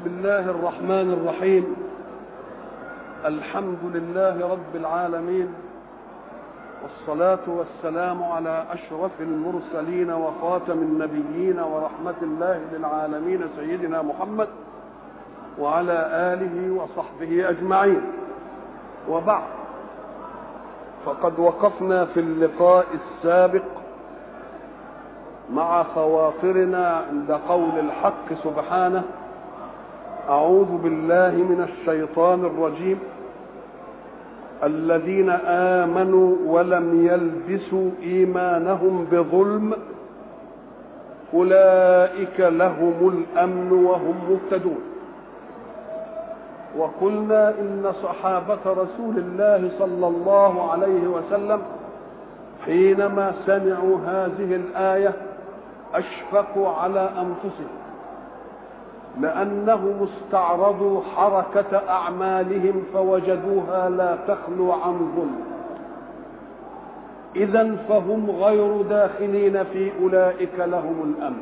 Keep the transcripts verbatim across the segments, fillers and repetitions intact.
بسم الله الرحمن الرحيم. الحمد لله رب العالمين، والصلاة والسلام على أشرف المرسلين وخاتم النبيين ورحمة الله للعالمين سيدنا محمد وعلى آله وصحبه أجمعين. وبعد، فقد وقفنا في اللقاء السابق مع خواطرنا عند قول الحق سبحانه: أعوذ بالله من الشيطان الرجيم، الذين آمنوا ولم يلبسوا إيمانهم بظلم أولئك لهم الأمن وهم مهتدون. وقلنا إن صحابة رسول الله صلى الله عليه وسلم حينما سمعوا هذه الآية أشفقوا على أنفسهم، لأنهم استعرضوا حركة أعمالهم فوجدوها لا تخلو عن ظلم، إذن فهم غير داخلين في أولئك لهم الأمن.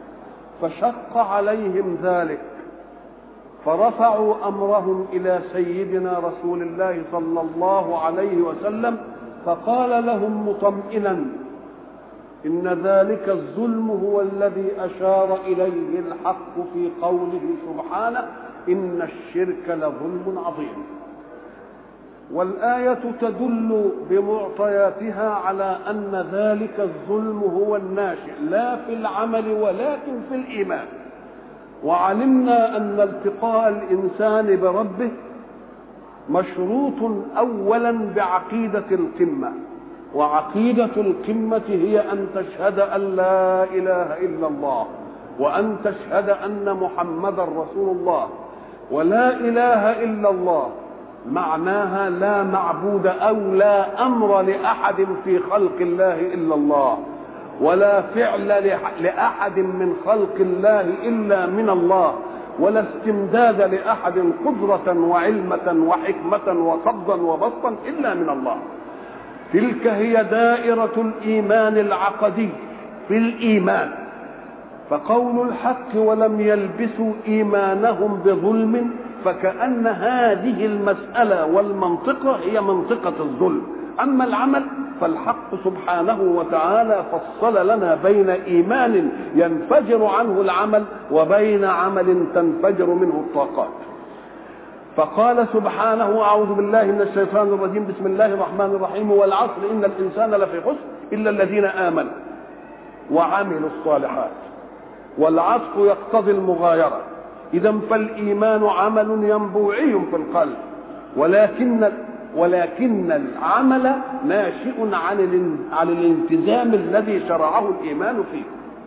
فشق عليهم ذلك، فرفعوا أمرهم إلى سيدنا رسول الله صلى الله عليه وسلم، فقال لهم مطمئنا: إن ذلك الظلم هو الذي أشار إليه الحق في قوله سبحانه: إن الشرك لظلم عظيم. والآية تدل بمعطياتها على أن ذلك الظلم هو الناشئ لا في العمل ولكن في الإيمان. وعلمنا أن التقاء الإنسان بربه مشروط أولا بعقيدة القمة، وعقيدة القمة هي أن تشهد أن لا إله إلا الله، وأن تشهد أن محمدا رسول الله. ولا إله إلا الله معناها لا معبود أو لا أمر لأحد في خلق الله إلا الله، ولا فعل لأحد من خلق الله إلا من الله، ولا استمداد لأحد قدرة وعلمة وحكمة وقبضا وبسطا إلا من الله. تلك هي دائرة الإيمان العقدي في الإيمان. فقول الحق ولم يلبسوا إيمانهم بظلم، فكأن هذه المسألة والمنطقة هي منطقة الظلم. أما العمل فالحق سبحانه وتعالى فصل لنا بين إيمان ينفجر عنه العمل وبين عمل تنفجر منه الطاقات. فقال سبحانه: أعوذ بالله من الشيطان الرجيم، بسم الله الرحمن الرحيم، والعصر إن الإنسان لفي خسر إلا الذين آمنوا وعملوا الصالحات. والعطف يقتضي المغايرة، إذن فالإيمان عمل ينبوعي في القلب، ولكن ولكن العمل ناشئ عن عن الالتزام الذي شرعه الإيمان فيه.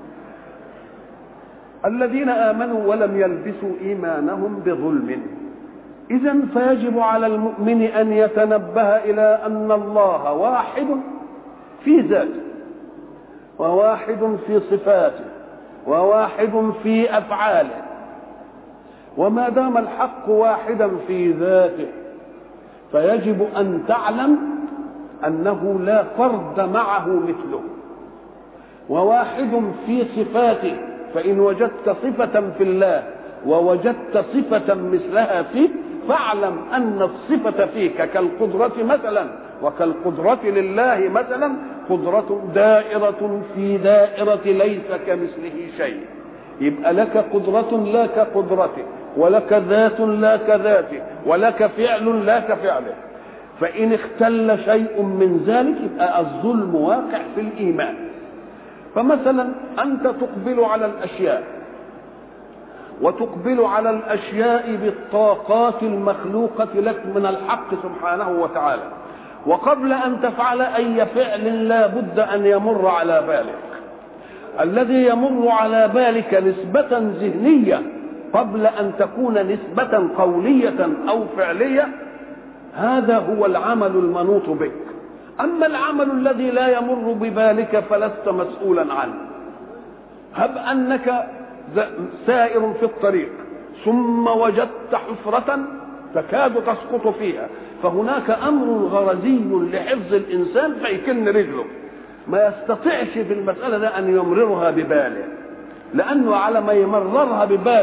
الذين آمنوا ولم يلبسوا إيمانهم بظلم، إذن فيجب على المؤمن أن يتنبه إلى أن الله واحد في ذاته، وواحد في صفاته، وواحد في أفعاله. وما دام الحق واحدا في ذاته فيجب أن تعلم أنه لا فرد معه مثله. وواحد في صفاته، فإن وجدت صفة في الله ووجدت صفة مثلها فيك فاعلم أن الصفة فيك كالقدرة مثلا، وكالقدرة لله مثلا، قدرة دائرة في دائرة ليس كمثله شيء. يبقى لك قدرة لا كقدرته، ولك ذات لا كذاته، ولك فعل لا كفعله. فإن اختل شيء من ذلك يبقى الظلم واقع في الإيمان. فمثلا أنت تقبل على الأشياء، وتقبل على الأشياء بالطاقات المخلوقة لك من الحق سبحانه وتعالى، وقبل أن تفعل أي فعل لا بد أن يمر على بالك. الذي يمر على بالك نسبة ذهنية قبل أن تكون نسبة قولية أو فعلية، هذا هو العمل المنوط بك. أما العمل الذي لا يمر ببالك فلست مسؤولا عنه. هب أنك سائر في الطريق ثم وجدت حفرة تكاد تسقط فيها، فهناك أمر غرزي لحفظ الإنسان فيكن رجله، ما يستطيعش في المسألة ده أن يمررها بباله، لأنه على ما يمررها بباله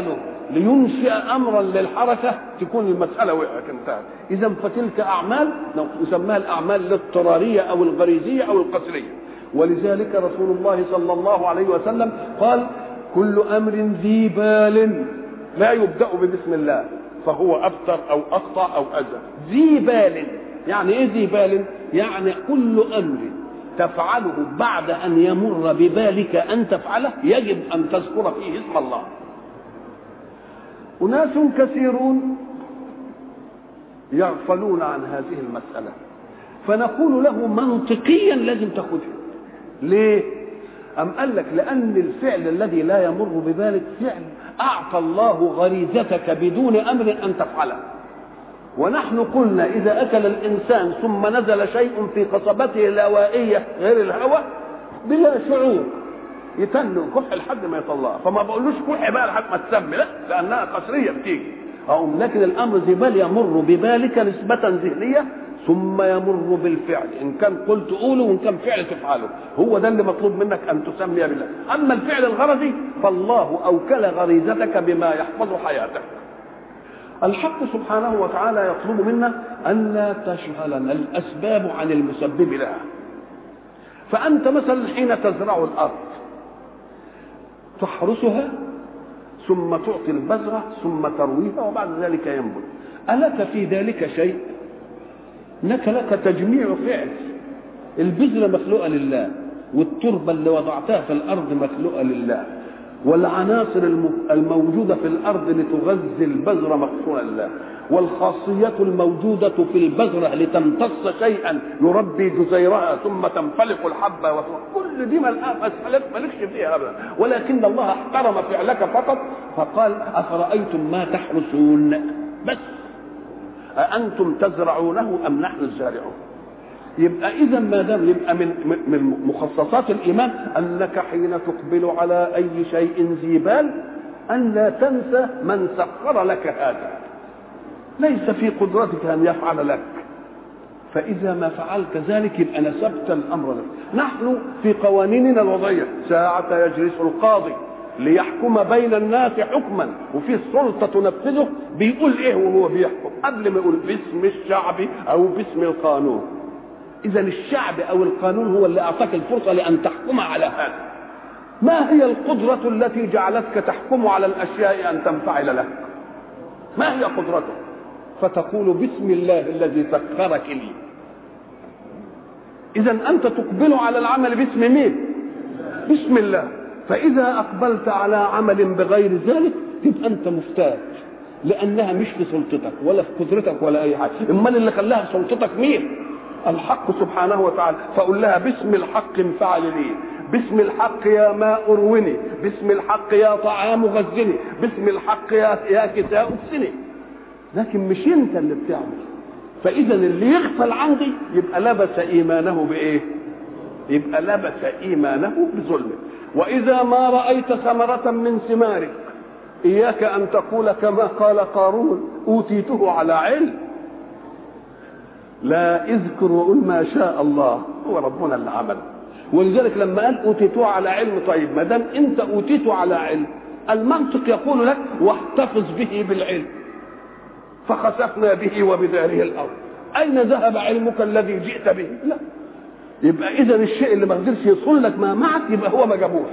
لينشئ أمرا للحركة تكون المسألة وقعت انتهت. إذا فتلك أعمال نسميها الأعمال الاضطرارية أو الغريزية أو القسرية. ولذلك رسول الله صلى الله عليه وسلم قال كل أمر ذي بال لا يبدأ ببسم الله فهو أبتر أو أقطع أو أذى. ذي بال يعني إيه ذي بال؟ يعني كل أمر تفعله بعد أن يمر ببالك أن تفعله يجب أن تذكر فيه اسم الله. أناس كثيرون يغفلون عن هذه المسألة، فنقول له منطقيا لازم تأخذها. ليه؟ أم قال لك لأن الفعل الذي لا يمر ببالك فعل أعطى الله غريزتك بدون أمر أن تفعله. ونحن قلنا إذا أكل الإنسان ثم نزل شيء في قصبته الهوائية غير الهواء بلا شعور يتنه كح لحد ما يطلعها، فما بقولوش كح بقى لحد ما تسمي، لا، لأنها قصرية بتيجي. أو لكن الأمر زبال يمر ببالك نسبة ذهنية ثم يمر بالفعل، إن كان قلت قوله وإن كان فعل تفعله. هو ده اللي مطلوب منك أن تسمي بالله. أما الفعل الغرضي فالله أوكل غريزتك بما يحفظ حياتك. الحق سبحانه وتعالى يطلب منا أن لا تشغلنا الأسباب عن المسبب لها. فأنت مثلا حين تزرع الأرض تحرسها ثم تعطي البذرة ثم ترويها وبعد ذلك ينبت. ألك في ذلك شيء؟ إنك لك تجميع فعل. البذرة مخلوقة لله، والتربة اللي وضعتها في الأرض مخلوقة لله، والعناصر الموجودة في الأرض لتغذي البذرة مخلوقة لله، والخاصية الموجودة في البذرة لتمتص شيئا يربي جزيرها ثم تنفلق الحبة، كل دي مالكش فيها أبدا، ولكن الله احترم فعلك فقط فقال أفرأيتم ما تحرسون، بس أأنتم تزرعونه أم نحن الزارعون. يبقى إذا ما دام يبقى من من مخصصات الإيمان أنك حين تقبل على أي شيء ذي بال أن لا تنسى من سخر لك هذا، ليس في قدرتك أن يفعل لك، فإذا ما فعلت ذلك يبقى نسبت الأمر لك. نحن في قوانيننا الوضعية ساعة يجلس القاضي ليحكم بين الناس حكما وفي السلطة تنفذه بيقول إيه وهو بيحكم؟ قبل ما يقول باسم الشعب أو باسم القانون. إذا الشعب أو القانون هو اللي أعطاك الفرصة لأن تحكم على هذا. ما هي القدرة التي جعلتك تحكم على الأشياء أن تنفعل لك؟ ما هي قدرته؟ فتقول بسم الله الذي سخرك لي. إذا أنت تقبل على العمل باسم مين؟ بسم الله. فإذا أقبلت على عمل بغير ذلك تبقى أنت مفتاح، لأنها مش في سلطتك ولا في قدرتك ولا أي حاجة. أمال اللي خلاها في سلطتك مين؟ الحق سبحانه وتعالى. فقل لها باسم الحق انفعل لي، باسم الحق يا ماء اروني، باسم الحق يا طعام غزني، باسم الحق يا يا كساء اكسني. لكن مش انت اللي بتعمل. فاذا اللي يغفل عندي يبقى لبس ايمانه بايه؟ يبقى لبس ايمانه بظلمه. واذا ما رايت ثمره من ثمارك اياك ان تقول كما قال قارون اوتيته على علم، لا اذكر وقل ما شاء الله، هو ربنا اللي عمل. ولذلك لما قال اوتيته على علم، طيب ما دام انت اوتيته على علم المنطق يقول لك واحتفظ به بالعلم، فخسفنا به وبداره الارض. اين ذهب علمك الذي جئت به؟ لا. يبقى اذا الشيء اللي ما قدرش يصل لك ما معك يبقى هو ما جابوش.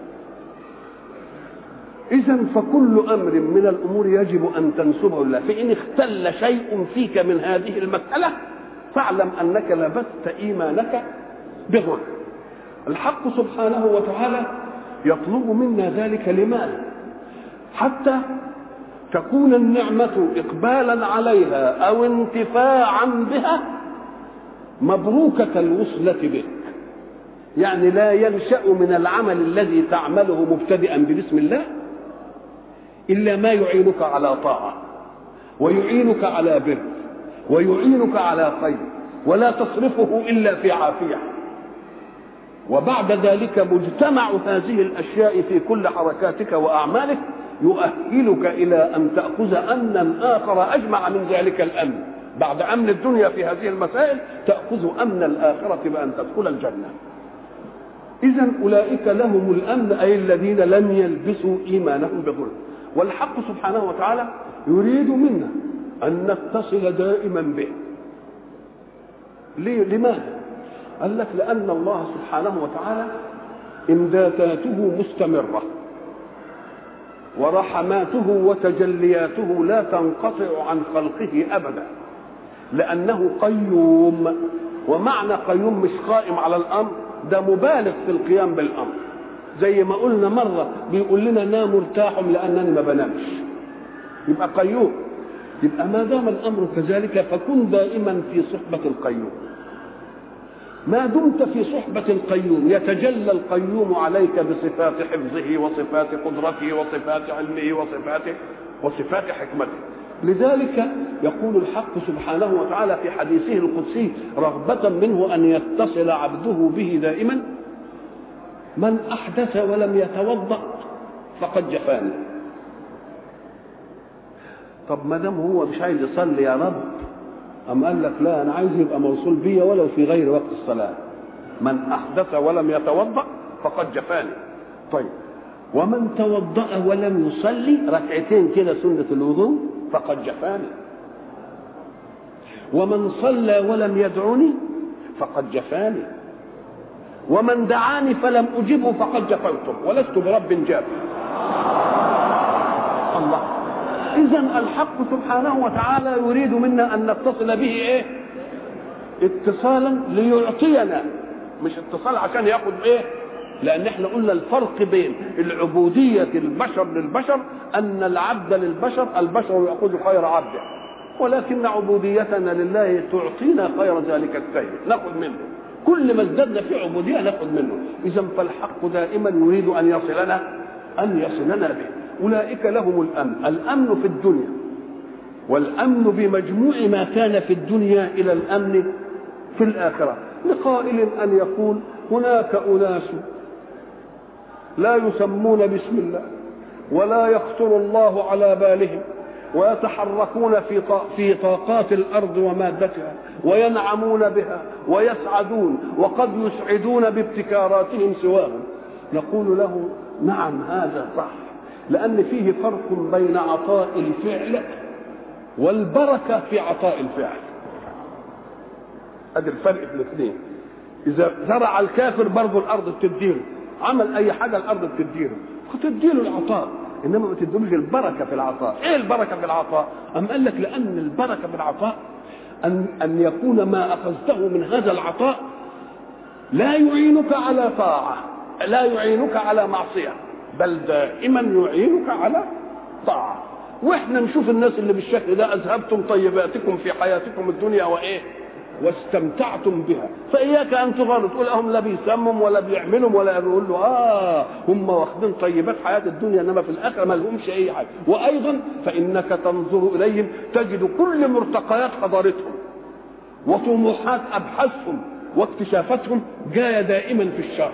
اذا فكل امر من الامور يجب ان تنسبه لله. فان اختل شيء فيك من هذه المساله فاعلم انك لبست ايمانك بظلم. الحق سبحانه وتعالى يطلب منا ذلك لماذا؟ حتى تكون النعمة إقبالا عليها أو انتفاعا بها مبروكة الوصلة بك. يعني لا ينشأ من العمل الذي تعمله مبتدئا ببسم الله إلا ما يعينك على طاعة ويعينك على بر ويعينك على خير، ولا تصرفه إلا في عافية. وبعد ذلك مجتمع هذه الأشياء في كل حركاتك وأعمالك يؤهلك إلى أن تأخذ أمنا آخر أجمع من ذلك الأمن. بعد أمن الدنيا في هذه المسائل تأخذ أمن الآخرة بأن تدخل الجنة. إذن أولئك لهم الأمن، أي الذين لم يلبسوا إيمانهم بظلم. والحق سبحانه وتعالى يريد منا أن نتصل دائما به. ليه؟ لماذا؟ قال لك لأن الله سبحانه وتعالى إمداداته مستمرة، ورحماته وتجلياته لا تنقطع عن خلقه أبدا، لأنه قيوم. ومعنى قيوم مش قائم على الأمر، ده مبالغ في القيام بالأمر. زي ما قلنا مرة بيقول لنا نام ارتاح لأنني ما بنامش، يبقى قيوم. يبقى ما دام الأمر كذلك فكن دائما في صحبة القيوم. ما دمت في صحبة القيوم يتجلى القيوم عليك بصفات حفظه وصفات قدرته وصفات علمه وصفاته وصفات حكمته. لذلك يقول الحق سبحانه وتعالى في حديثه القدسي رغبة منه أن يتصل عبده به دائما: من أحدث ولم يتوضأ فقد جفاني. طب ما دام هو مش عايز يصلي يا رب، أم قال لك لا، أنا عايز يبقى موصول بيا ولو في غير وقت الصلاة. من أحدث ولم يتوضأ فقد جفاني. طيب، ومن توضأ ولم يصلي ركعتين كده سنة الوضوء فقد جفاني. ومن صلى ولم يدعني فقد جفاني. ومن دعاني فلم أجبه فقد جفوته ولست برب جاف. الله. إذن الحق سبحانه وتعالى يريد منا أن نتصل به إيه؟ اتصالا ليعطينا، مش اتصال عشان ياخد إيه؟ لأن احنا قلنا الفرق بين العبودية البشر للبشر أن العبد للبشر البشر يأخذ خير عبده، ولكن عبوديتنا لله تعطينا خير ذلك السيد، نأخذ منه. كل ما ازددنا في عبودية نأخذ منه. إذا فالحق دائما يريد أن يصلنا أن يصلنا به. أولئك لهم الأمن، الأمن في الدنيا، والأمن بمجموع ما كان في الدنيا إلى الأمن في الآخرة. لقائل أن يقول هناك أناس لا يسمون باسم الله ولا يخطر الله على بالهم، ويتحركون في في طاقات الأرض ومادتها وينعمون بها ويسعدون، وقد يسعدون بابتكاراتهم سواهم. نقول له نعم هذا صح، لأن فيه فرق بين عطاء الفعل والبركة في عطاء الفعل. هذا الفرق في الاثنين. إذا زرع الكافر برضه الأرض بتديله، عمل أي حاجة الأرض بتديله، فتديله العطاء، إنما ما تديلوش البركة في العطاء. إيه البركة في العطاء؟ أم قال لك لأن البركة في العطاء أن أن يكون ما أخذته من هذا العطاء لا يعينك على طاعة، لا يعينك على معصية، بل دائما يعينك على طاعة. واحنا نشوف الناس اللي بالشكل ده: اذهبتم طيباتكم في حياتكم الدنيا وايه واستمتعتم بها، فاياك ان تغالط تقول هم لا بيسمم ولا بيعملهم ولا يقول له اه هم واخدين طيبات حياه الدنيا انما في الاخره ما لهمش اي حاجه. وايضا فانك تنظر اليهم تجد كل مرتقيات حضارتهم وطموحات ابحاثهم واكتشافاتهم جايه دائما في الشر،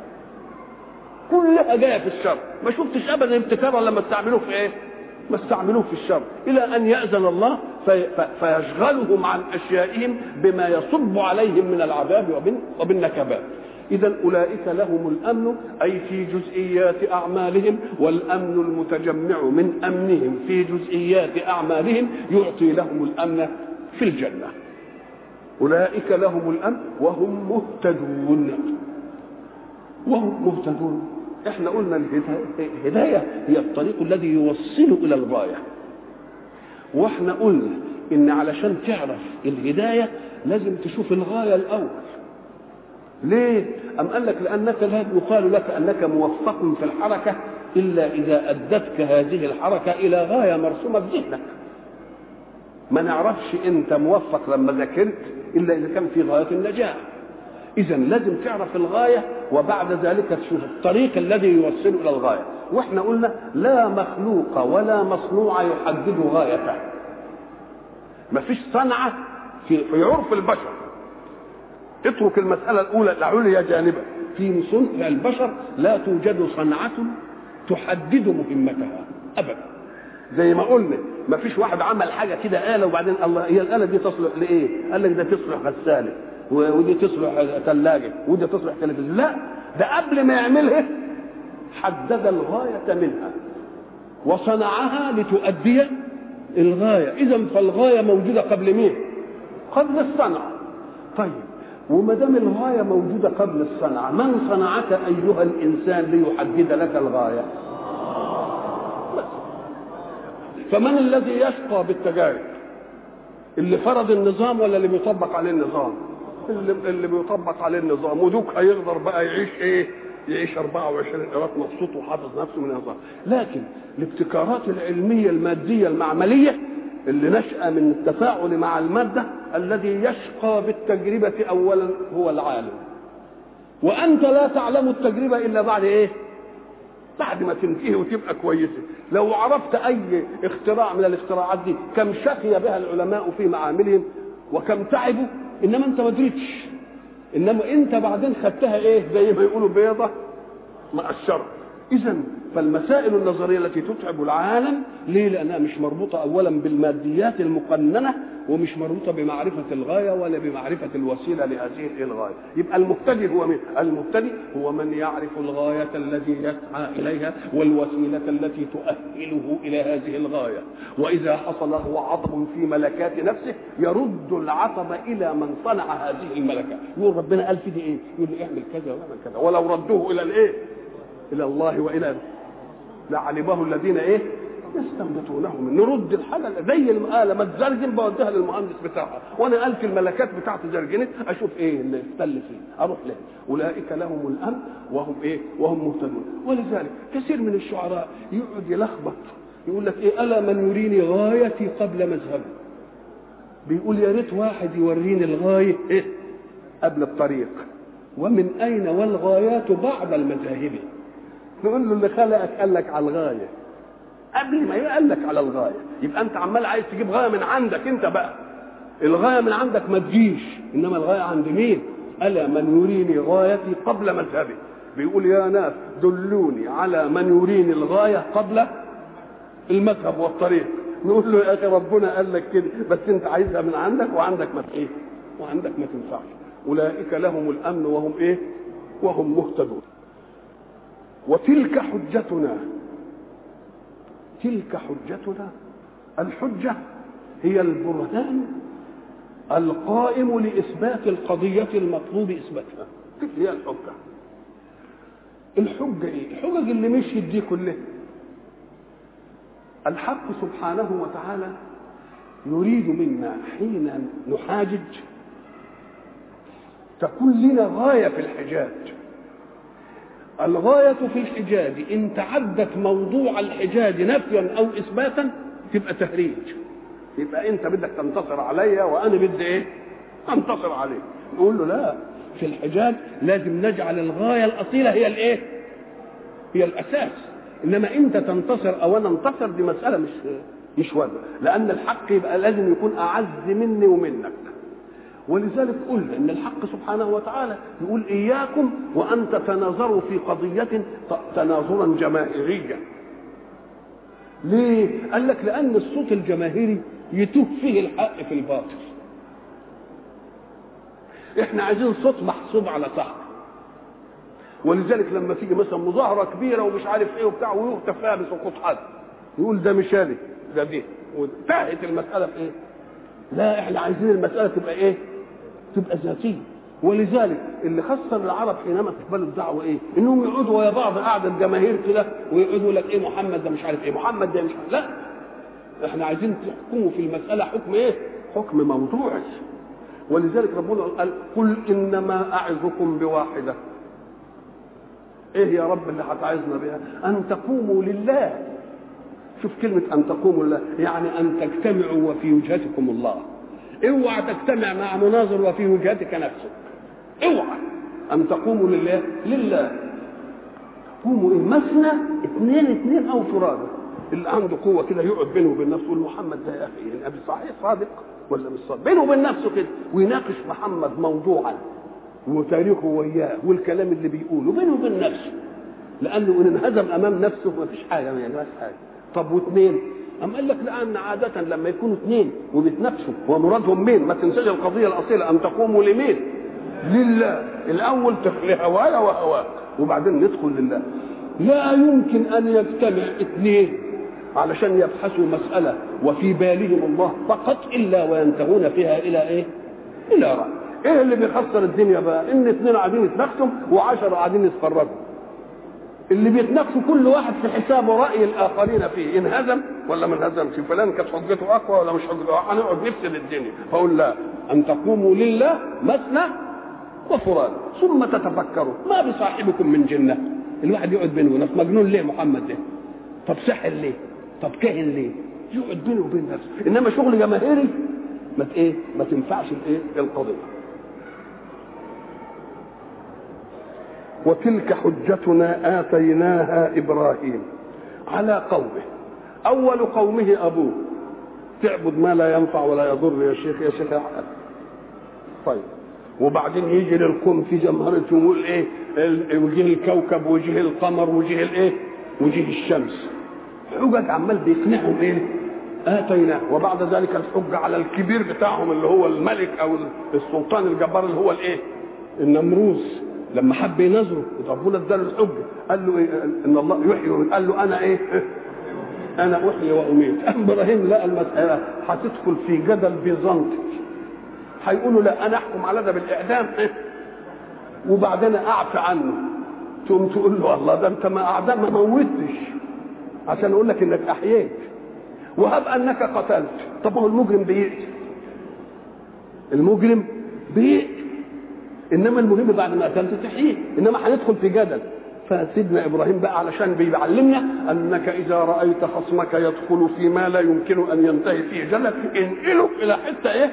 كلها جايه في الشر. ما شفتش ابدا ابتكارا لما استعملوه في ايه؟ ما استعملوه في الشر، الى ان ياذن الله في فيشغلهم عن اشيائهم بما يصب عليهم من العذاب وبالنكبات. اذا اولئك لهم الامن، اي في جزئيات اعمالهم، والامن المتجمع من امنهم في جزئيات اعمالهم يعطي لهم الامن في الجنه. اولئك لهم الامن وهم مهتدون. وهم مهتدون. احنا قلنا الهدايه هي الطريق الذي يوصل الى الغايه، واحنا قلنا ان علشان تعرف الهدايه لازم تشوف الغايه الاول. ليه؟ ام قال لك لانك لا يقال لك انك موفق في الحركه الا اذا ادتك هذه الحركه الى غايه مرسومه في ذهنك. ما نعرفش انت موفق لما ذاكرت الا اذا كان في غايه النجاح. إذا لازم تعرف الغاية وبعد ذلك تشوف الطريق الذي يوصل إلى الغاية. وإحنا قلنا لا مخلوق ولا مصنوع يحدد غايته. ما فيش صنعة في عرف البشر. اترك المسألة الأولى العليا جانبا، في صنع البشر لا توجد صنعة تحدد مهمتها أبدا. زي ما قلنا ما فيش واحد عمل حاجة كده آلة وبعدين الله هي الآلة دي تصلح لإيه؟ قال لك ده تصلح غسالة ودي تصلح ثلاجة ودي تصلح تلفزيون. لا، ده قبل ما يعملها حدد الغاية منها. وصنعها لتؤدي الغاية. إذن فالغاية موجودة قبل مين؟ قبل الصنعة. طيب وما دام الغاية موجودة قبل الصنعة، من صنعك أيها الإنسان ليحدد لك الغاية؟ فمن الذي يشقى بالتجارب؟ اللي فرض النظام ولا اللي بيطبق عليه النظام؟ اللي, اللي بيطبق عليه النظام. ودوك هيقدر بقى يعيش ايه؟ يعيش أربعة وعشرين قيراط مبسوط وحافظ نفسه من النظام. لكن الابتكارات العلمية المادية المعملية اللي نشأ من التفاعل مع المادة، الذي يشقى بالتجربة أولا هو العالم. وأنت لا تعلم التجربة إلا بعد إيه؟ بعد ما تنتهي وتبقى كويسة. لو عرفت أي اختراع من الاختراعات دي كم شقي بها العلماء في معاملهم وكم تعبوا، إنما أنت ما دريتش، إنما أنت بعدين خدتها إيه؟ زي ما يقولوا بيضة مع الشر. إذن فالمسائل النظرية التي تتعب العالم ليه؟ لأنها مش مربوطة أولا بالماديات المقننة، ومش مربوطة بمعرفة الغاية ولا بمعرفة الوسيلة لهذه الغاية. يبقى المبتدئ هو من؟ المبتدئ هو من يعرف الغاية التي يسعى إليها والوسيلة التي تؤهله إلى هذه الغاية. وإذا حصل له عطب في ملكات نفسه يرد العطب إلى من صنع هذه الملكات. يقول ربنا قال في دي إيه؟ يقول لي اعمل كذا واعمل كذا. ولو ردوه إلى الإيه؟ إلى الله وإلى لعلمه الذين إيه؟ يستنبطونه من. نرد الحاجة زي الآلة ما تزرجن بوديها للمهندس بتاعها، وأنا قلت الملكات بتاعتي زرجنت أشوف إيه اللي استل فيه أروح له. أولئك لهم الأمن وهم إيه؟ وهم مهتدون. ولذلك كثير من الشعراء يقعد يلخبط يقول لك إيه؟ ألا من يريني غايتي قبل مذهبي. بيقول يا ريت واحد يوريني الغاية إيه؟ قبل الطريق. ومن أين والغايات بعد المذاهب. نقول له اللي خلقك قال لك على الغايه قبل ما يقال لك على الغايه. يبقى انت عمال عايز تجيب غايه من عندك انت بقى. الغايه من عندك ما تجيش، انما الغايه عند مين؟ الا من يريني غايتي قبل مذهبي. بيقول يا ناس دلوني على من يريني الغايه قبل المذهب والطريق. نقول له يا اخي ربنا قال لك كده، بس انت عايزها من عندك وعندك ما ايه؟ وعندك ما تنفعش. اولئك لهم الامن وهم ايه؟ وهم مهتدون. وتلك حجتنا، تلك حجتنا. الحجة هي البرهان القائم لإثبات القضية المطلوب إثباتها. هي الحجة. الحجة إيه؟ الحجج اللي مشيت دي كلها الحق سبحانه وتعالى يريد منا حين نحاجج تكون لنا غاية في الحجاج. الغاية في الحجاج إن تعدت موضوع الحجاج نفيا أو إثباتا تبقى تهريج. يبقى أنت بدك تنتصر عليا وأنا بدي إيه؟ أنتصر عليك. نقول له لا، في الحجاج لازم نجعل الغاية الأصيلة هي الإيه؟ هي الأساس. إنما أنت تنتصر أو أنا انتصر دي مسألة مش مش واجبة، لأن الحق يبقى لازم يكون أعز مني ومنك. ولذلك قلنا ان الحق سبحانه وتعالى يقول اياكم وان تتناظروا في قضيه تناظرا جماهيريا. ليه؟ قال لك لان الصوت الجماهيري يتوه فيه الحق في الباطل. احنا عايزين صوت محسوب على صح. ولذلك لما تيجي مثلا مظاهره كبيره ومش عارف ايه وبتاع ويهتف فيها بسقوط حد يقول ده مشالي ده دي، وانتهت المساله في ايه؟ لا، احنا عايزين المساله تبقى ايه؟ تبقى ذاتيه. ولذلك اللي خسر العرب حينما تقبلوا الدعوه ايه؟ انهم يقعدوا ويا بعض قاعده الجماهير كده ويقعدوا لك ايه؟ محمد ده مش عارف ايه، محمد ده مش عارف. لا، احنا عايزين تحكموا في المساله حكم ايه؟ حكم موضوعي. ولذلك ربنا قال قل انما اعظكم بواحده. ايه يا رب اللي هتعظنا بها؟ ان تقوموا لله. شوف كلمه ان تقوموا لله، يعني ان تجتمعوا وفي وجهتكم الله. اوعى تجتمع مع مناظر وفي وجهتك نفسك. اوعى ان تقوموا لله لله. قوموا ايه؟ مثنى اثنين اثنين او فرادى. اللي عنده قوه كده يقعد بينه وبين نفسه يقول محمد ده يا اخي يعني ابي صحيح صادق ولا مش صادق، بينه وبين نفسه كده ويناقش محمد موضوعا وتاريخه وياه والكلام اللي بيقوله بينه وبين نفسه، لانه ان انهزم امام نفسه ما فيش حاجه ما يجراش حاجه. طب واثنين؟ أم قال لك لأن عادة لما يكونوا اثنين وبيتنافسوا ومرادهم مين؟ ما تنساش القضية الأصيلة أن تقوموا لمين؟ لله. الأول لهوايا وهواك وبعدين ندخل لله. لا يمكن أن يجتمع اثنين علشان يبحثوا مسألة وفي بالهم الله فقط إلا وينتهون فيها إلى إيه؟ إلى رأي. إيه اللي بيخسر الدنيا بقى؟ إن اثنين قاعدين يتناقشوا وعشرة قاعدين يتفرجوا. اللي بيتناقشوا كل واحد في حسابه رأي الآخرين فيه، إن هزم ولا ما انهزمش، فلان كانت حجته أقوى ولا مش حجته، هنقعد نفسد الدنيا. فأقول لا، أن تقوموا لله مثنى وفراد ثم تتفكروا ما بصاحبكم من جنة. الواحد يقعد بينه ونفسه، مجنون ليه محمد ده؟ طب سحر ليه؟ طب كاهن ليه؟ يقعد بينه وبين نفسه. انما شغل جماهيري ما ايه؟ ما تنفعش الايه؟ القضيه. وتلك حجتنا آتيناها إبراهيم على قومه. أول قومه أبوه، تعبد ما لا ينفع ولا يضر يا شيخ يا شيخ يا حق. طيب وبعدين يجي للقوم في جمهرة يقول ايه؟ وجه الكوكب وجه القمر وجه الايه؟ وجه الشمس. حجج عمال بيقنعهم ايه؟ آتيناه. وبعد ذلك الحجة على الكبير بتاعهم اللي هو الملك او السلطان الجبار اللي هو الايه؟ النمروز. لما حب ينظره ربنا اداله الحجة، قال له إيه؟ ان الله يحيي. قال له انا ايه؟ انا احيي واميت. ابراهيم لقى المسألة هتدخل في جدل بيزنطي، هيقولوا لا انا احكم على ده بالاعدام وبعدين اعفى عنه. تقوم تقول له الله ده انت ما اعدام ما موتش عشان اقول لك انك احييت، وهب انك قتلت. طب هو المجرم بيقتل، المجرم بيقتل، انما المهم بعد ما قتلت تحييه. انما هندخل في جدل. فسيدنا ابراهيم بقى علشان بيعلمنا انك اذا رايت خصمك يدخل فيما لا يمكن ان ينتهي فيه جدل انقله الى حته ايه؟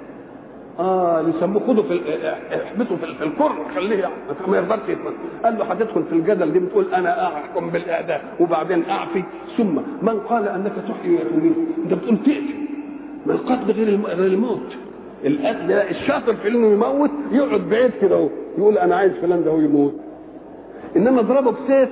اه يسموه خده في احبسه في, في الكرن، خليه ما يقدرش يتمسك. قال له هتدخل في الجدل دي بتقول انا احكم بالاعدام وبعدين اعفي. ثم من قال انك تحيي وتميت؟ انت بتقول تقتل، ما القتل غير الموت. القتل الشاطر في انه يموت يقعد بعيد كده اهو يقول انا عايز فلان ده هو يموت، انما اضربه بسيف.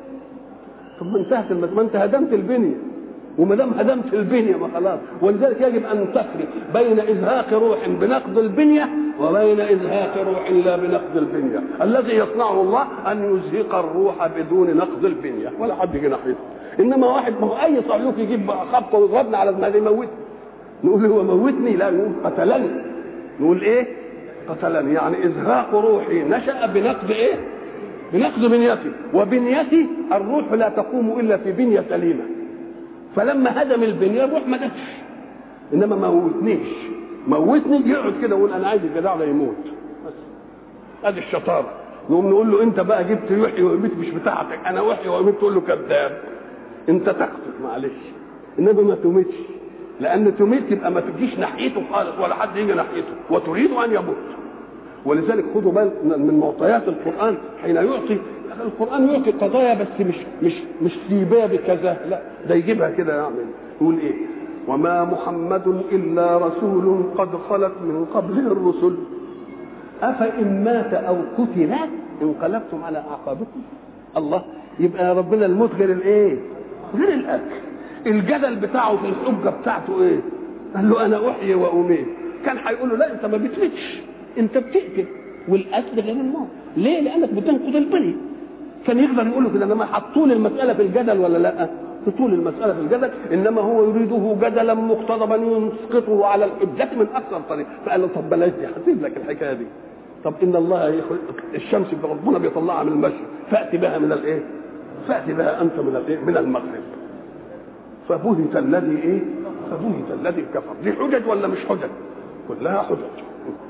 طب ما انتهت المسألة، ما انت هدمت البنيه، وما دام هدمت البنيه ما خلاص. ولذلك يجب ان تفرق بين ازهاق روح بنقض البنيه وبين ازهاق روح لا بنقض البنيه. الذي يصنعه الله ان يزهق الروح بدون نقض البنيه ولا حد يجي ناحيته. انما واحد ما هو اي صعلوك يجيب خبطه ويضربنا على دماغي يموتني، نقول هو موتني؟ لا، نقول قتلني. نقول ايه؟ قتلني. يعني ازهاق روحي نشأ بنقض ايه؟ بنقض بنيتي. وبنيتي الروح لا تقوم الا في بنيه سليمه. فلما هدم البنيه الروح ما جاتش، انما ما موتنيش. موتني يقعد كده يقول انا عايز الجدع ده يموت بس. ادي الشطاره. نقوم نقول له انت بقى جبت يحيي ويميت مش بتاعتك، انا احيي ويميت. تقول له كذاب، انت تقتل معلش، انما ما تميتش. لان تميت يبقى ما تجيش ناحيته خالص ولا حد يجي ناحيته، وتريد ان يموت. ولذلك خدوا بال من معطيات القران حين يعطي. القران يعطي قضايا بس مش مش مش في باب كذا، لا ده يجيبها كده. يعمل يقول ايه؟ وما محمد الا رسول قد خلت من قبله الرسل افان مات او قتل انقلبتم على اعقابكم. الله، يبقى ربنا الموت غير الايه؟ غير الاكل. الجدل بتاعه في الحجه بتاعته ايه؟ قال له انا احيي واميت. كان هيقول له لا انت ما بتموتش، انت بتقتل، والقتل غير الموت. ليه؟ لانك بتنقض البنيه. كان يقدر يقول له كده، انما حطوا لي المساله في الجدل ولا لا؟ طول المساله في الجدل، انما هو يريده جدلا مقتضبا يسقطه على الحجه من اكثر طريق. فقال له طب بلاش دي، هسيب لك الحكايه دي. طب ان الله يخلق الشمس ربنا بيطلعها من المشرق، فاتي بها من الايه؟ فاتي بها انت من الايه؟ من المغرب. فبهت الذي ايه؟ فبهت الذي كفر. دي حجج ولا مش حجج؟ كلها حجج.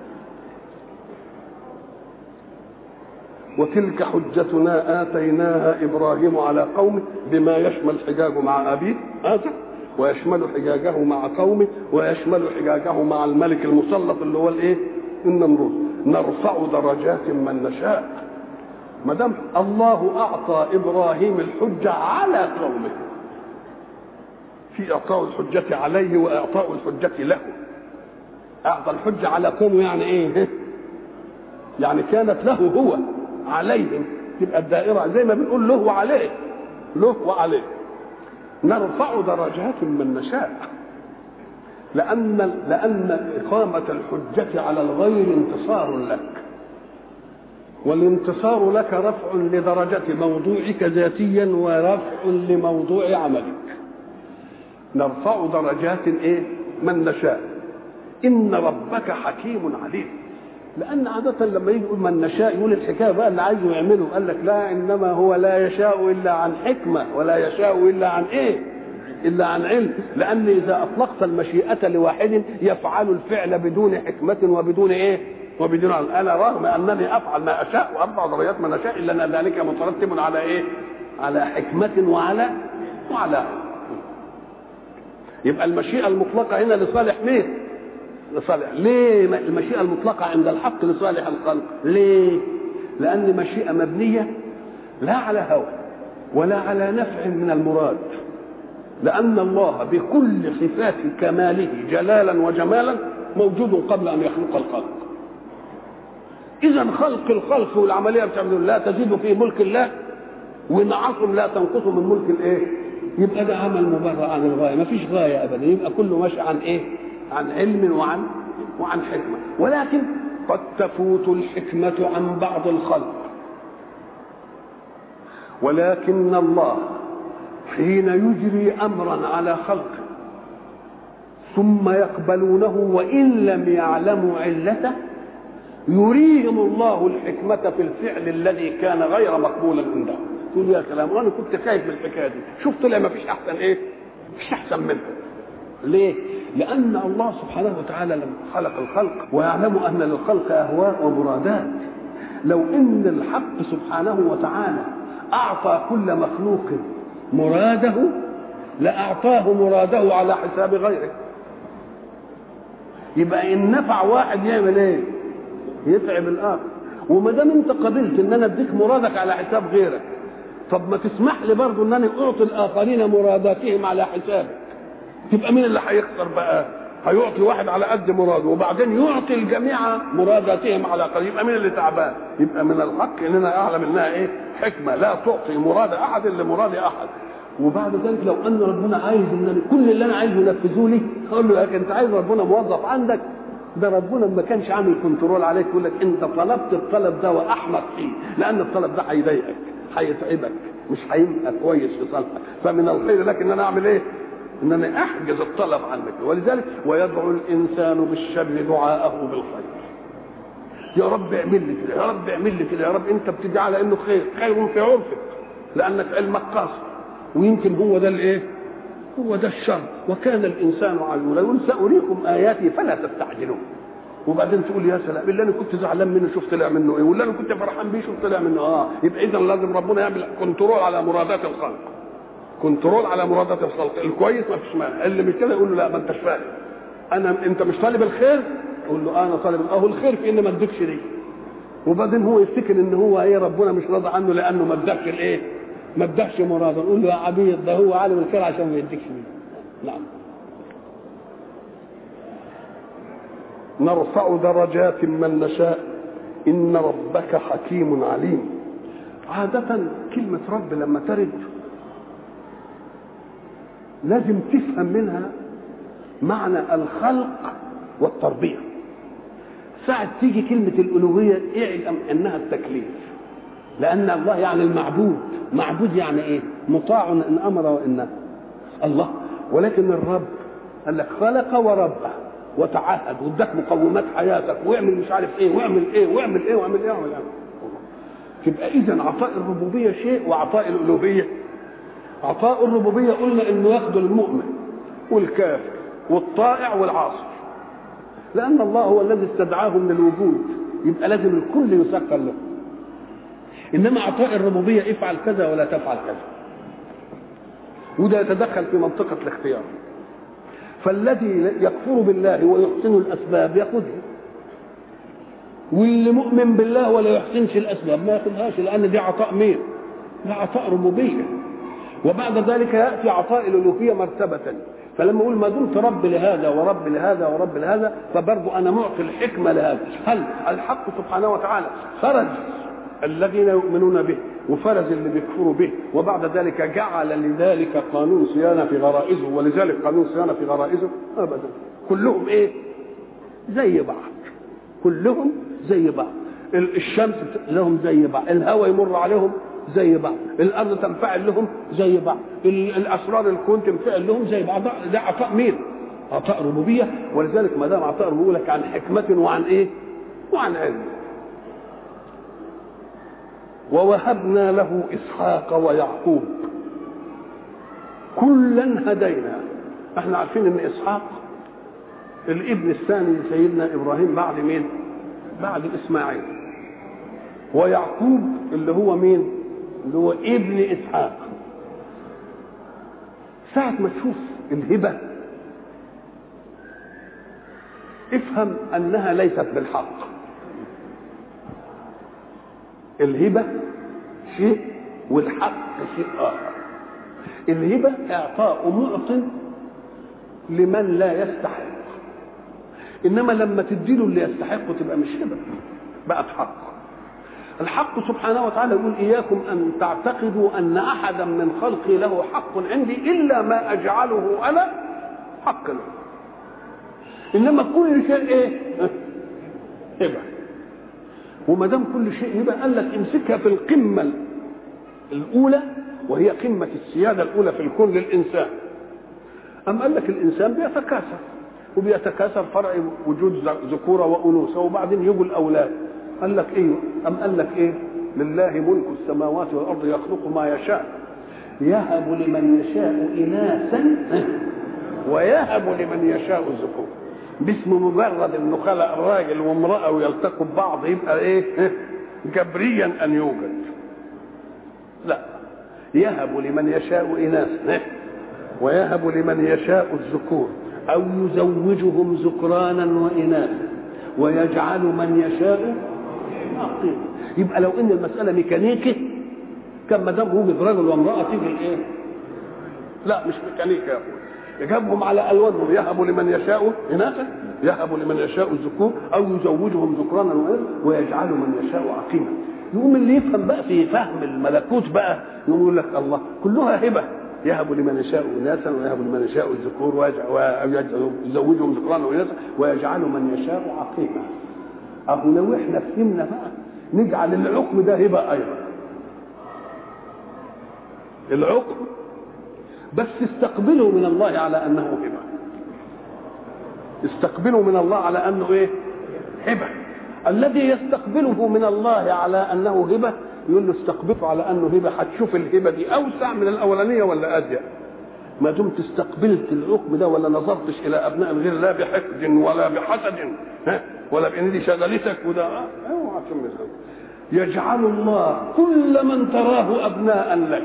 وتلك حجتنا آتيناها إبراهيم على قومه، بما يشمل حجاجه مع أبيه آزر، ويشمل حجاجه مع قومه، ويشمل حجاجه مع الملك المسلط اللي هو الايه؟ النمرود. نرفع درجات من نشاء. ما دام الله أعطى إبراهيم الحجة على قومه، في إعطاء الحجة عليه وإعطاء الحجة له. أعطى الحجة على قومه يعني إيه؟ يعني كانت له هو، عليهم تبقى الدائرة زي ما بنقول له وعليه، له وعليه. نرفع درجات من نشاء، لأن لأن إقامة الحجة على الغير انتصار لك، والانتصار لك رفع لدرجة موضوعك ذاتيا ورفع لموضوع عملك. نرفع درجات ايه من نشاء ان ربك حكيم عليم. لان عاده لما يجي يقول من نشاء يقول الحكايه بقى اللي عايزه يعمله، قال لك لا، انما هو لا يشاء الا عن حكمه، ولا يشاء الا عن ايه الا عن علم. لان اذا اطلقت المشيئه لواحد يفعل الفعل بدون حكمه وبدون ايه وبدون علم. انا رغم انني افعل ما اشاء وارفع درجات من اشاء الا ان ذلك مترتب على ايه على حكمه وعلى وعلى يبقى المشيئه المطلقه هنا لصالح مين؟ لصالح. ليه المشيئه المطلقه عند الحق لصالح الخلق؟ ليه؟ لان مشيئه مبنيه لا على هوى ولا على نفع من المراد، لان الله بكل صفات كماله جلالا وجمالا موجود قبل ان يخلق الخلق. اذا خلق الخلق والعمليه بتعمل لا تزيد في ملك الله ونعصم لا تنقص من ملك الايه. يبقى ده عمل مبرر عن الغايه، ما فيش غايه ابدا، يبقى كله ماشي عن ايه عن علم وعن وعن حكمه. ولكن قد تفوت الحكمه عن بعض الخلق، ولكن الله حين يجري امرا على خلقه ثم يقبلونه وان لم يعلموا علته يريهم الله الحكمه في الفعل الذي كان غير مقبولا عنده. تقول يا كلام انا كنت خايف من الحكايه دي، شوف طلع ما فيش احسن ايه مفيش احسن منها. ليه؟ لان الله سبحانه وتعالى لما خلق الخلق ويعلم ان للخلق اهواء ومرادات، لو ان الحق سبحانه وتعالى اعطى كل مخلوق مراده لاعطاه مراده على حساب غيره. يبقى ان نفع واحد يعمل ايه؟ يتعب الاخر. وما دام انت قبلت ان انا اديك مرادك على حساب غيرك، طب ما تسمح لي برضه ان انا اعطي الاخرين مراداتهم على حسابك. تبقى مين اللي هيخسر بقى؟ هيعطي واحد على قد مراده وبعدين يعطي الجميع مراداتهم على قد، يبقى مين اللي تعبان؟ يبقى من الحق اننا اعلم انها ايه حكمه لا تعطي مراد احد الا مراد احد. وبعد ذلك لو ان ربنا عايز ان كل اللي انا عايزه ينفذه لي، اقول له يا اخي انت عايز ربنا موظف عندك؟ ده ربنا ما كانش عامل كنترول عليك، يقول لك انت طلبت الطلب ده واحمق فيه، لان الطلب ده هيضايقك هيتعبك مش هيبقى كويس في صالحك. فمن الخير لك ان انا اعمل ايه؟ ان انا احجز الطلب عنك. ولذلك ويدعو الانسان بالشر دعاءه بالخير. يا رب اعمل لي كده، يا رب اعمل لي كده، يا رب انت بتدعي على انه خير، خير في عرفك لانك علمك قاصر، ويمكن هو ده الايه؟ هو ده الشر. وكان الانسان عجولا، يقول ساريكم اياتي فلا تستعجلون. وبعدين تقول يا سلام اللي انا كنت زعلان منه شوف طلع منه ايه، واللي انا كنت فرحان بيه شوف طلع منه اه. يبقى اذا لازم ربنا يعمل كنترول على مرادات الخلق، كنترول على مرادات الخلق. الكويس ما فيش مانع، اللي مش كده يقول له لا ما انتش فاهم، انا انت مش طالب الخير، يقول له انا طالب اهو الخير في ان ما اديكش دي. وبعدين هو يفتكر ان هو ايه ربنا مش راضي عنه لانه ما ادكش الايه ما ادكش مراده، نقول له يا عبيد ده هو عالم الخير عشان ما يديكش دي. نعم. نرفع درجات من نشاء إن ربك حكيم عليم. عادة كلمة رب لما ترد لازم تفهم منها معنى الخلق والتربية. ساعة تيجي كلمة الألوهية اعلم أنها التكليف، لأن الله يعني المعبود. معبود يعني إيه؟ مطاع إن أمر وإن نهى الله. ولكن الرب قال لك خلق ورب وتعهد واداك مقومات حياتك واعمل مش عارف ايه واعمل ايه واعمل ايه واعمل ايه واعمل ايه. تبقى اذا عطاء الربوبيه شيء وعطاء الالوهيه. عطاء الربوبيه قلنا انه ياخذ المؤمن والكافر والطائع والعاصي، لان الله هو الذي استدعاه من الوجود، يبقى لازم الكل يسخر له. انما عطاء الربوبيه افعل كذا ولا تفعل كذا، وده يتدخل في منطقه الاختيار. فالذي يكفر بالله ويحسن الاسباب ياخذها، واللي مؤمن بالله ولا يحسنش الاسباب ما ياخذهاش، لان دي عطاء مين؟ ده عطاء ربوبيه. وبعد ذلك ياتي عطاء الالوهيه مرتبه. فلما اقول ما دمت رب لهذا ورب لهذا ورب لهذا فبرضه انا معطي الحكمه لهذا. هل الحق سبحانه وتعالى فرز الذين يؤمنون به وفرز اللي بيكفروا به، وبعد ذلك جعل لذلك قانون صيانه في غرائزه، ولذلك قانون صيانه في غرائزه ابدا. كلهم ايه؟ زي بعض، كلهم زي بعض. الشمس لهم زي بعض، الهواء يمر عليهم زي بعض، الارض تنفعل لهم زي بعض، الاسرار الكون تنفعل لهم زي بعض. ده عطاء مين؟ عطاء ربوبيه. ولذلك ما دام عطاء ربوبيه لك عن حكمه وعن ايه؟ وعن علم. ووهبنا له اسحاق ويعقوب كلا هدينا. احنا عارفين ان اسحاق الابن الثاني لسيدنا ابراهيم بعد مين؟ بعد اسماعيل. ويعقوب اللي هو مين؟ اللي هو ابن اسحاق. ساعة ما تشوف الهبة افهم انها ليست بالحق. الهبة شيء والحق شيء اخر. الهبة اعطاء معط لمن لا يستحق، انما لما تديله اللي يستحقه تبقى مش هبة، بقت حق. الحق سبحانه وتعالى يقول اياكم ان تعتقدوا ان احدا من خلقي له حق عندي الا ما اجعله انا حق له. انما كل شيء ايه؟ هبه. وما دام كل شيء هبه قال لك امسكها في القمه الاولى وهي قمه السياده الاولى في الكون للانسان. ام قال لك الانسان بيتكاثر وبيتكاثر فرع وجود ذكوره وانوثه وبعدين يجوا الاولاد. قال لك ايه؟ ام قال لك ايه؟ لله ملك السماوات والارض يخلق ما يشاء يهب لمن يشاء اناثا ويهب لمن يشاء الذكور. باسم مجرد انه خلق راجل وامراه ويلتقوا ببعض يبقى ايه؟ جبريا ان يوجد. لا، يهب لمن يشاء اناثا ويهب لمن يشاء الذكور او يزوجهم ذكرانا واناثا ويجعل من يشاء عقيما. يبقى لو ان المساله ميكانيكي كان ما دام وجد رجل وامراه تيجي الايه؟ لا مش ميكانيكي يا اخويا. يجابهم على الوانهم، يهب لمن يشاء اناثا يهب لمن يشاء الذكور او يزوجهم ذكرانا واناثا ويجعل من يشاء عقيما. يقوم اللي يفهم بقى في فهم الملكوت بقى يقول لك الله كلها هبه، يهب لمن يشاء اناثا ويهب لمن يشاء الذكور ويزوجهم ذكرانا واناثا ويجعل من يشاء عقيما. أهو لو احنا فهمنا بقى نجعل العقم ده هبه ايضا. العقم بس استقبلوا من الله على انه هبه. استقبلوا من الله على انه ايه؟ هبه. الذي يستقبله من الله على انه هبه يقول له استقبله على انه هبه. هتشوف الهبه دي اوسع من الاولانيه ولا اضيق. ما دمت استقبلت الحكم ده ولا نظرتش الى ابناء الغير لا بحقد ولا بحسد ولا بان دي شغلتك وده اوعى تمسك. يجعل الله كل من تراه ابناء لك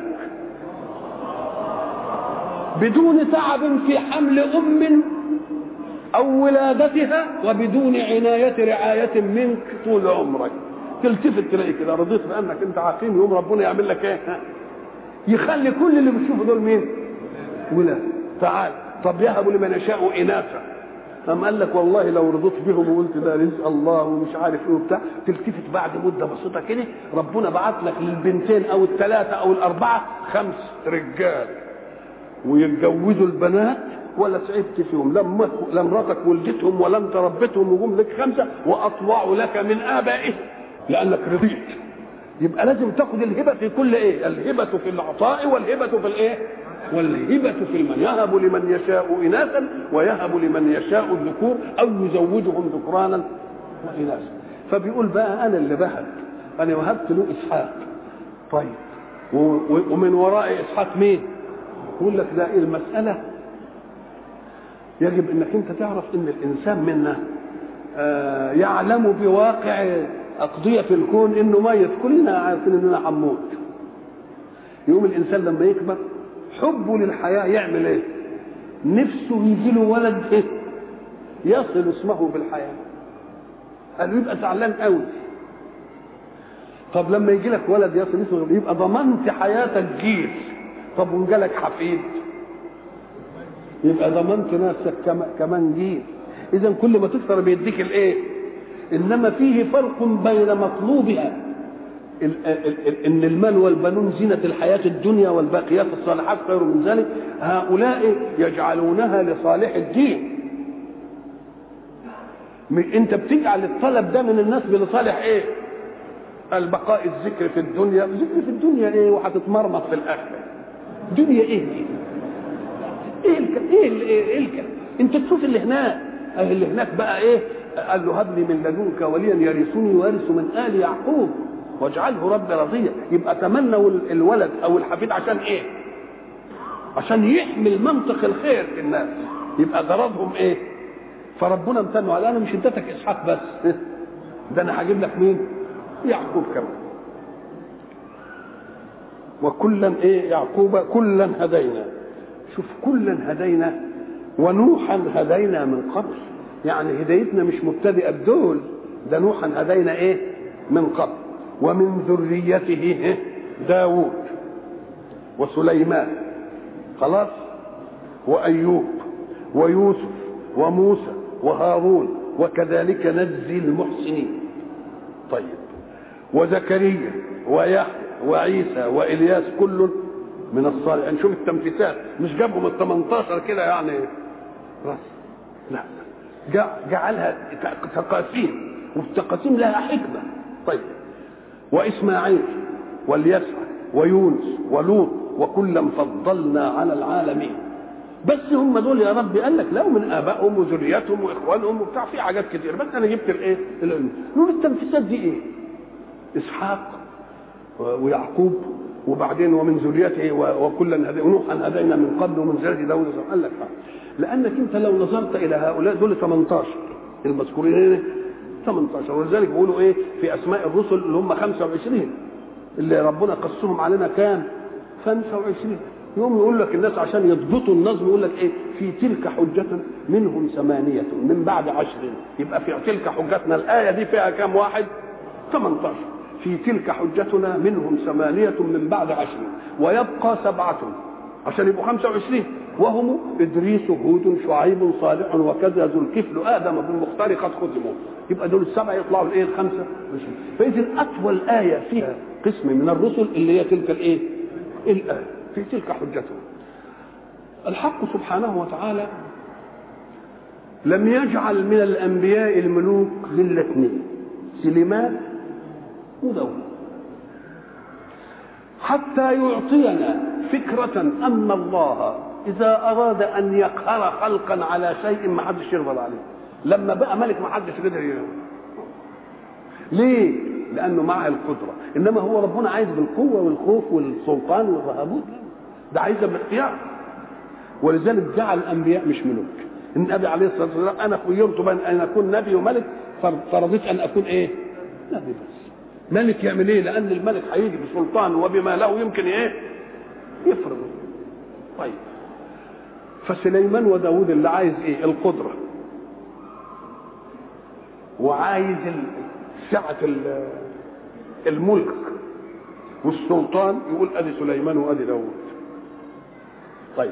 بدون تعب في حمل ام او ولادتها وبدون عنايه رعايه منك طول عمرك. تلتفت تلاقي كده رضيت بانك انت عقيم يوم ربنا يعمل لك ايه؟ يخلي كل اللي بتشوفه دول مين؟ ولاد. تعال طب يهب لمن يشاء اناثا. أم قال لك والله لو رضيت بهم وقلت ده رزق الله ومش عارف ايه وبتاع، تلتفت بعد مده بسيطه كده ربنا بعت لك للبنتين او الثلاثه او الاربعه خمس رجال ويتجوزوا البنات ولا تعبت فيهم، لما لا مراتك ولدتهم ولا انت ربيتهم وجم لك خمسه واطوعوا لك من ابائهم لانك رضيت. يبقى لازم تاخد الهبه في كل ايه؟ الهبه في العطاء والهبه في الايه؟ والهبه في المن. يهب لمن يشاء اناثا ويهب لمن يشاء الذكور او يزوجهم ذكرانا واناثا. فبيقول بقى انا اللي بهب، انا وهبت له اسحاق. طيب ومن وراء اسحاق مين؟ يقول لك ده المساله يجب انك انت تعرف ان الانسان منا آه يعلم بواقع اقضيه الكون انه ميت. كلنا عارفين اننا هنموت. يقوم الانسان لما يكبر حبه للحياه يعمل ايه؟ نفسه يجي له ولد ايه؟ يصل اسمه بالحياه. قال يبقى زعلان قوي. طب لما يجي لك ولد يصل اسمه يبقى ضمنت حياتك جيل. طب وان جالك حفيد يبقى ضمنت نفسك كمان جيل. اذا كل ما تكثر بيديك الايه؟ انما فيه فرق بين مطلوبها ان المال والبنون زينة الحياة الدنيا والباقيات الصالحات خير من ذلك. هؤلاء يجعلونها لصالح الدين. انت بتجعل الطلب ده من الناس لصالح ايه؟ البقاء الذكر في الدنيا. ذكر في الدنيا ايه وهتتمرمط في الاخره؟ دنيا ايه دي؟ ايه الكلام ايه ال ايه الكلام؟ انت تشوف اللي هناك، اللي هناك بقى ايه؟ قال له هب لي من لدنك وليا يرثني ويرث من ال يعقوب واجعله ربي رضيا. يبقى تمنوا الولد او الحفيد عشان ايه؟ عشان يحمل منطق الخير في الناس، يبقى غرضهم ايه؟ فربنا امتنوا على انا مش اديتك اسحاق بس، ده انا هجيب لك مين؟ يعقوب كمان. وكلا ايه؟ يعقوب كلا هدينا. شوف كلا هدينا ونوحا هدينا من قبل، يعني هدايتنا مش مبتدئه بدول، ده نوحا هدينا ايه؟ من قبل. ومن ذريته داوود وسليمان، خلاص، وأيوب ويوسف وموسى وهارون وكذلك نجزي المحسنين. طيب، وزكريا ويحيى وعيسى وإلياس كل من الصالحين. نشوف التنفيسات، مش جابهم ال تمنتاشر كده يعني راس، لا، جعلها تقاسيم، والتقاسيم لها حكمة. طيب، وإسماعيل واليسع ويونس ولوط وكلا فضلنا على العالمين. بس هم دول يا رب قال لك لا، من ابائهم وذرياتهم واخوانهم وبتاع، في حاجات كتير، بس انا جبت الايه؟ نقول التنفيسات دي ايه؟ اسحاق ويعقوب، وبعدين ومن ذريته وكلا هدينا ونوحا هدينا من قبل ومن ذريته داوود. قال لك لانك انت لو نظرت الى هؤلاء دول تمنتاشر المذكورين هنا تمنتاشر، ولذلك بيقولوا ايه في اسماء الرسل اللي هم خمسة وعشرين اللي ربنا قصهم علينا كام؟ خمسة وعشرين. يوم يقول لك الناس عشان يضبطوا النظم يقول لك ايه؟ في تلك حجة منهم ثمانية من بعد عشرين. يبقى في تلك حجتنا الآية دي فيها كام واحد؟ ثمانية عشر. في تلك حجتنا منهم ثمانية من بعد عشرين، ويبقى سبعة عشان يبقوا خمسة وعشرين، وهم إدريس هود شعيب صالح وكذا ذو الكفل آدم بالمختار قد ختموا. يبقى دول السبعة يطلعوا الايه؟ الخمسة وعشرين. فإذا أطول آية فيها قسم من الرسل اللي هي تلك الايه؟ الآية في تلك حجته. الحق سبحانه وتعالى لم يجعل من الأنبياء الملوك إلا اثنين، سليمان وداود، حتى يعطينا فكرة أن الله إذا أراد أن يقهر خلقا على شيء ما حدش يرضى عليه. لما بقى ملك ما حدش قدر يرضى. ليه؟ لأنه معه القدرة. إنما هو ربنا عايز بالقوة والخوف والسلطان والرهبوت، ده عايزه بالاختيار. ولذلك جعل الانبياء مش ملوك. النبي عليه الصلاه والسلام انا خيرت بين ان اكون نبي وملك فرضيت ان اكون ايه؟ نبي بس. ملك يعمل ايه؟ لان الملك هيجي بسلطان وبما له يمكن ايه؟ يفرض. طيب، فسليمان وداود اللي عايز ايه؟ القدره، وعايز سعه الملك والسلطان، يقول ادي سليمان وادي داود. طيب،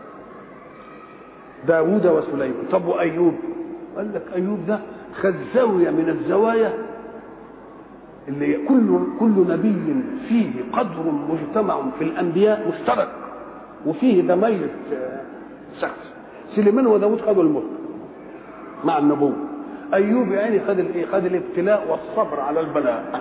داود وسليمان. طب وايوب؟ قال لك ايوب ده خد زاويه من الزوايا اللي كل كل نبي فيه قدر مجتمع في الانبياء مشترك، وفيه دمية شخص. سليمان وداود خدوا الملك مع النبوة. ايوب يعني خد الايه؟ خد الابتلاء والصبر على البلاء.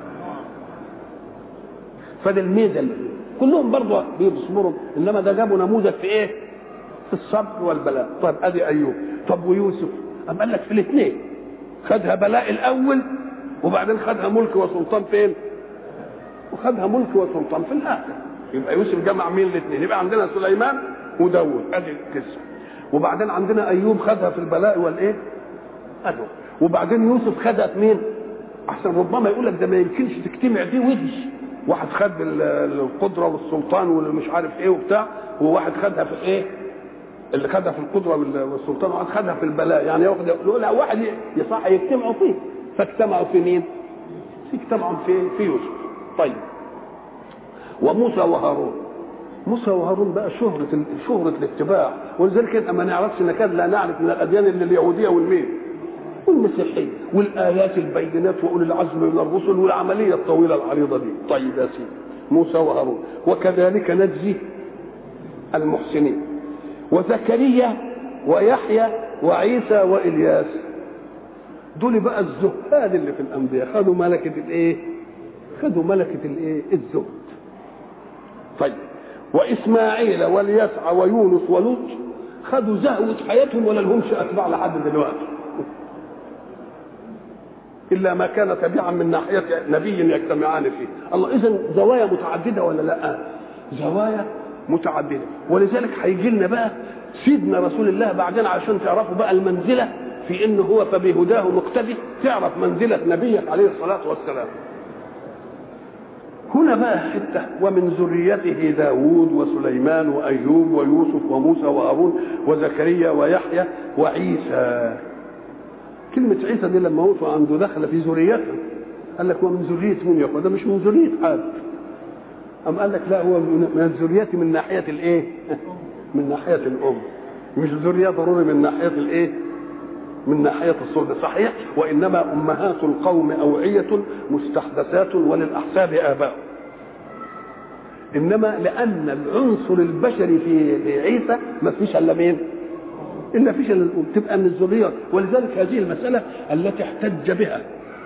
خد الميزه كلهم برضه بيصبروا، انما ده جابوا نموذج في ايه؟ في الصبر والبلاء. طيب ادي ايوب. طب ويوسف؟ أم قال لك في الاثنين، خدها بلاء الاول وبعدين خدها ملك وسلطان فين؟ وخدها ملك وسلطان في الاخر. يبقى يوسف جمع مين الاثنين؟ يبقى عندنا سليمان وداود، ادي القصه. وبعدين عندنا ايوب خدها في البلاء والايه؟ ادي. وبعدين يوسف خدها في مين؟ احسن ربما يقول لك ده ما يمكنش تجتمع دي ودي. واحد خد القدره والسلطان والمش عارف ايه وبتاع، وواحد خدها في ايه؟ اللي خدها في القدره والسلطان، وواحد خدها في البلاء. يعني ياخد لا واحد يصح يجتمعوا فيه، فاجتمعوا في مين؟ اجتمعوا في في يوسف. طيب، وموسى وهارون. موسى وهارون بقى شهرة شهرة الاتباع، ولذلك احنا ما نعرفش نكاد لا نعرف من الاديان الا اليهوديه والمين؟ والمسيحيه، والايات البينات واولي العزم من الرسل والعمليه الطويله العريضه دي. طيب يا سيدي، موسى وهارون. وكذلك نجزي المحسنين. وزكريا ويحيى وعيسى والياس. دول بقى الزهاد اللي في الانبياء، خدوا ملكه الايه؟ خدوا ملكة الايه؟ الزهد. طيب واسماعيل واليسع ويونس ولوط خدوا زهوة حياتهم ولا لهمش اتباع لحد دلوقتي، الا ما كان تبعا من ناحية نبي يجتمعان فيه. الله، اذا زوايا متعددة ولا لا؟ زوايا متعددة. ولذلك هيجي لنا بقى سيدنا رسول الله بعدين عشان تعرفوا بقى المنزلة في انه هو فبهداه مقتدي، تعرف منزلة نبيك عليه الصلاة والسلام. هنا بقى حتة ومن ذريته داود وسليمان وأيوب ويوسف وموسى وهارون وزكريا ويحيى وعيسى. كلمة عيسى دي لما وقفوا عنده دخل في ذريته، قال لك ومن ذرية مين يا اخوان؟ ده مش من ذرية حد. أم قال لك لا، هو من ذريته من ناحية الايه؟ من ناحية الأم، مش ذرية ضروري من ناحية الايه؟ من ناحية الصلب. صحيح، وإنما أمهات القوم أوعية مستحدثات وللأحساب آباء، إنما لأن العنصر البشري في عيسى ما فيش إلا مين؟ إلا فيش إلا الأم، تبقى من الذريات. ولذلك هذه المسألة التي احتج بها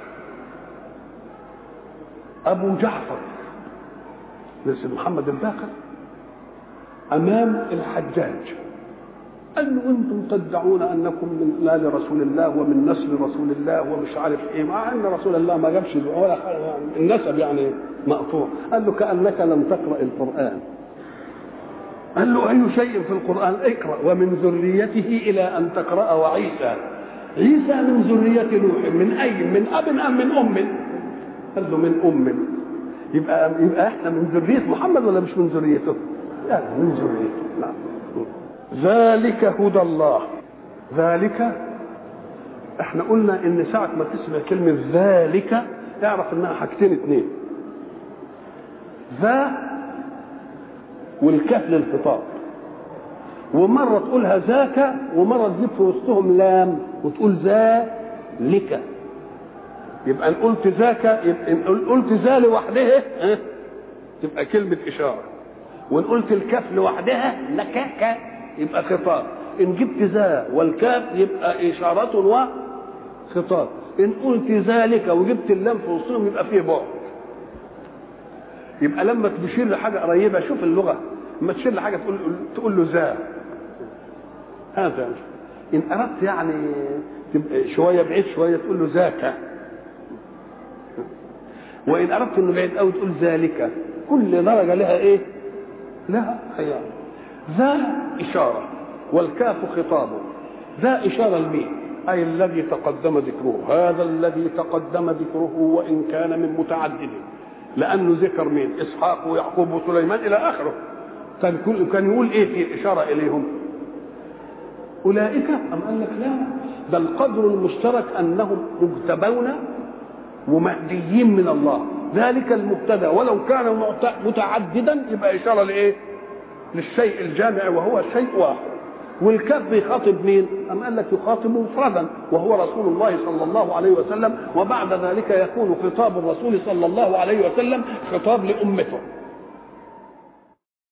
أبو جعفر مثل محمد الباقر أمام الحجاج، قال له انتم تدعون انكم من آل رسول الله ومن نسل رسول الله ومش عارف ايه، مع ان رسول الله ما جابش ولا النسب يعني مقطوع. قال له كانك لم تقرا القران. قال له اي شيء في القران؟ اقرا ومن ذريته الى ان تقرا. وعيسى، عيسى من ذريه نوح، من اي؟ من اب ام من ام؟ قال له من ام. يبقى يبقى احنا من ذريه محمد ولا مش من ذريته؟ يعني من ذريته. نعم. ذلك هدى الله. ذلك احنا قلنا ان ساعة ما تسمع كلمة ذلك اعرف انها حاجتين اتنين، ذا والكاف للخطاب، ومرة تقولها ذاك ومرة تجيب في وسطهم لام وتقول ذلك. يبقى ان قلت ذاك، يبقى ان قلت ذا لوحدها اه؟ تبقى كلمة اشارة، وان قلت الكاف لوحدها لكاك يبقى خطاب. ان جبت ذا والكاف يبقى اشاره وخطاب. ان قلت ذلك وجبت اللام في وسطهم يبقى فيه بعد. يبقى لما تشير لحاجه قريبه، شوف اللغه، لما تشير لحاجه تقول تقول له ذا، هذا. ان اردت يعني تبقى شويه بعيد شويه تقول له ذاك، وان اردت انه بعيد قوي تقول ذلك. كل درجه لها ايه؟ لها خيار. ذا إشارة والكاف خطاب. ذا إشارة لمين؟ أي الذي تقدم ذكره، هذا الذي تقدم ذكره وإن كان من متعدد، لأنه ذكر مين؟ إسحاق ويعقوب وسليمان إلى آخره. كان كل كان يقول إيه في إشارة إليهم؟ أولئك. أم قال لك لا، ده القدر المشترك أنهم مجتبون ومهديين من الله. ذلك المبتدأ ولو كان متعددا يبقى إشارة لإيه؟ للشيء الجامع وهو شيء واحد. والكاف بيخاطب مين؟ أم قال لك يخاطب مفردا وهو رسول الله صلى الله عليه وسلم، وبعد ذلك يكون خطاب الرسول صلى الله عليه وسلم خطاب لأمته.